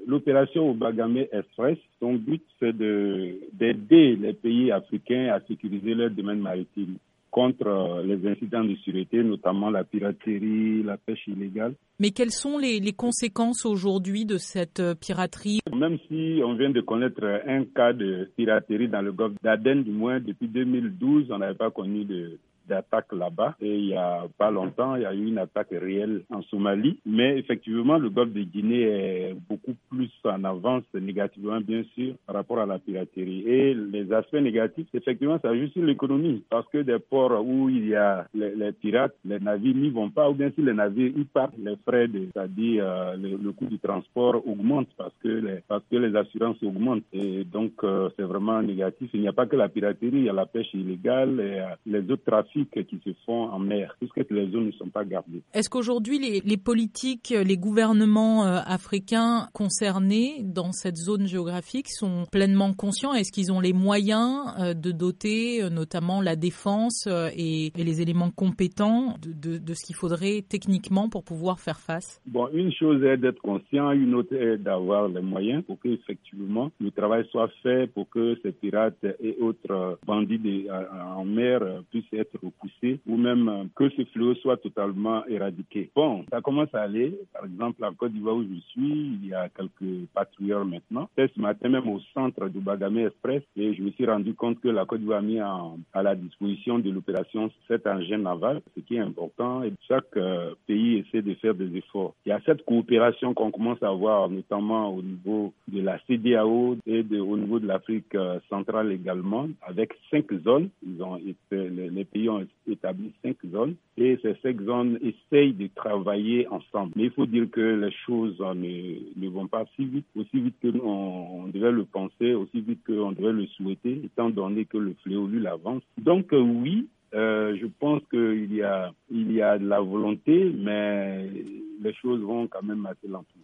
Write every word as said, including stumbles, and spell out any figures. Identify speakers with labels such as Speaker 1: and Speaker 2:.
Speaker 1: l'opération Obagame Express, son but, c'est de, d'aider les pays africains à sécuriser leur domaine maritime contre les incidents de sûreté, notamment la piraterie, la pêche illégale.
Speaker 2: Mais quelles sont les, les conséquences aujourd'hui de cette piraterie?
Speaker 1: Même si on vient de connaître un cas de piraterie dans le golfe d'Aden, du moins depuis deux mille douze, on n'avait pas connu de d'attaque là-bas. Et il y a pas longtemps, il y a eu une attaque réelle en Somalie. Mais effectivement, le golfe de Guinée est beaucoup plus en avance négativement, bien sûr, par rapport à la piraterie. Et les aspects négatifs, effectivement, ça joue sur l'économie. Parce que des ports où il y a les, les pirates, les navires n'y vont pas. Ou bien si les navires y partent, les frais, de, c'est-à-dire euh, le, le coût du transport augmente parce que les, parce que les assurances augmentent. Et donc, euh, c'est vraiment négatif. Il n'y a pas que la piraterie, il y a la pêche illégale et euh, les autres trafics qui se font en mer, puisque les zones ne sont pas gardées.
Speaker 2: Est-ce qu'aujourd'hui, les, les politiques, les gouvernements euh, africains concernés dans cette zone géographique sont pleinement conscients? Est-ce qu'ils ont les moyens euh, de doter euh, notamment la défense euh, et, et les éléments compétents de, de, de ce qu'il faudrait techniquement pour pouvoir faire face?
Speaker 1: Bon, une chose est d'être conscient, une autre est d'avoir les moyens pour qu'effectivement le travail soit fait pour que ces pirates et autres bandits de, en mer puissent être repoussés ou même que ce fléau soit totalement éradiqué. Bon, ça commence à aller. Par exemple, en Côte d'Ivoire où je suis, il y a quelques patrouilleurs maintenant. C'est ce matin même au centre du Obagame Express et je me suis rendu compte que la Côte d'Ivoire a mis en, à la disposition de l'opération cet engin naval, ce qui est important. Et chaque euh, pays essaie de faire des efforts. Il y a cette coopération qu'on commence à voir, notamment au niveau de la C D A O et de, au niveau de l'Afrique euh, centrale également, avec cinq zones. Ils ont été, les, les pays ont établi cinq zones et ces cinq zones essayent de travailler ensemble. Mais il faut dire que les choses ne, ne vont pas si vite, aussi vite que on, on devait le penser, aussi vite qu'on devait le souhaiter, étant donné que le fléau, lui, avance. Donc euh, oui, euh, je pense qu'il y a, il y a de la volonté, mais les choses vont quand même assez lentement.